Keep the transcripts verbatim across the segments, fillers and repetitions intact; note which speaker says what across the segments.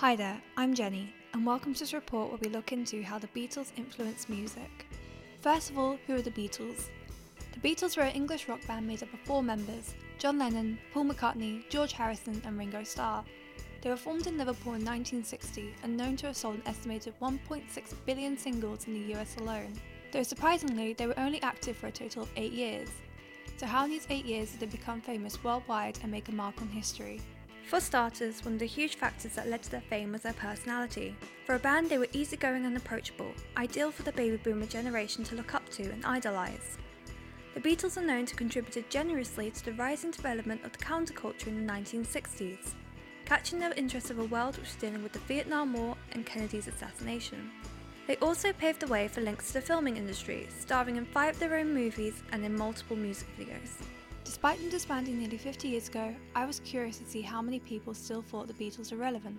Speaker 1: Hi there, I'm Jenny, and welcome to this report where we look into how the Beatles influenced music. First of all, who are the Beatles? The Beatles were an English rock band made up of four members, John Lennon, Paul McCartney, George Harrison and Ringo Starr. They were formed in Liverpool in nineteen sixty and known to have sold an estimated one point six billion singles in the U S alone, though surprisingly they were only active for a total of eight years. So how in these eight years did they become famous worldwide and make a mark on history? For starters, one of the huge factors that led to their fame was their personality. For a band, they were easygoing and approachable, ideal for the baby boomer generation to look up to and idolise. The Beatles are known to have contributed generously to the rising development of the counterculture in the nineteen sixties, catching the interest of a world which was dealing with the Vietnam War and Kennedy's assassination. They also paved the way for links to the filming industry, starring in five of their own movies and in multiple music videos. Despite them disbanding nearly fifty years ago, I was curious to see how many people still thought the Beatles were relevant.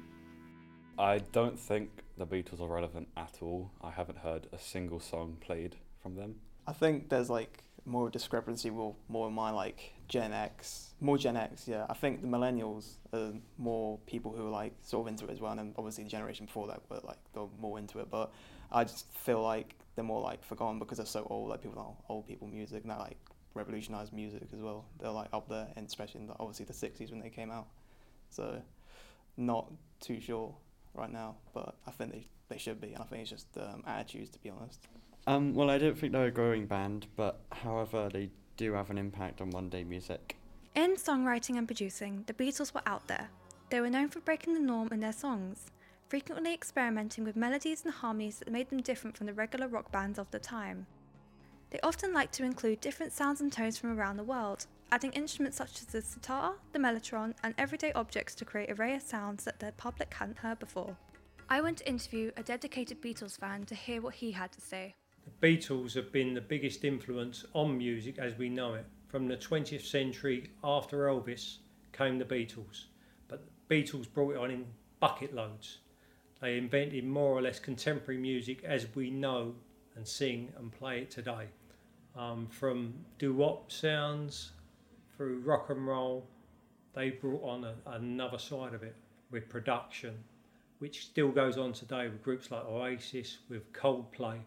Speaker 2: I don't think the Beatles are relevant at all. I haven't heard a single song played from them.
Speaker 3: I think there's like more discrepancy with more of my like Gen X, more Gen X, yeah. I think the millennials are more people who are like sort of into it as well, and then obviously the generation before that were like they're more into it. But I just feel like they're more like forgotten because they're so old. Like people know old people music, and that like revolutionised music as well. They're like up there, and especially in the, obviously the sixties when they came out. So not too sure right now, but I think they they should be, and I think it's just um, attitudes, to be honest.
Speaker 4: Um, well, I don't think they're a growing band, but however, they do have an impact on one-day music.
Speaker 1: In songwriting and producing, the Beatles were out there. They were known for breaking the norm in their songs, frequently experimenting with melodies and harmonies that made them different from the regular rock bands of the time. They often liked to include different sounds and tones from around the world, adding instruments such as the sitar, the mellotron, and everyday objects to create a array of sounds that the public hadn't heard before. I went to interview a dedicated Beatles fan to hear what he had to say.
Speaker 5: The Beatles have been the biggest influence on music as we know it. From the twentieth century, after Elvis, came the Beatles. But the Beatles brought it on in bucket loads. They invented more or less contemporary music as we know and sing and play it today. Um, from doo-wop sounds through rock and roll, they brought on a, another side of it with production, which still goes on today with groups like Oasis, with Coldplay.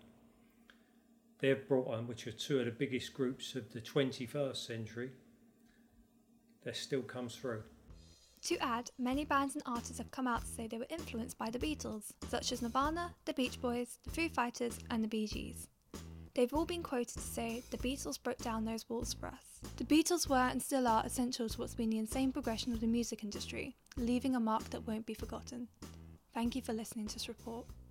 Speaker 5: They've brought on, which are two of the biggest groups of the twenty-first century, that still comes through.
Speaker 1: To add, many bands and artists have come out to say they were influenced by the Beatles, such as Nirvana, the Beach Boys, the Foo Fighters and the Bee Gees. They've all been quoted to say the Beatles broke down those walls for us. The Beatles were and still are essential to what's been the insane progression of the music industry, leaving a mark that won't be forgotten. Thank you for listening to this report.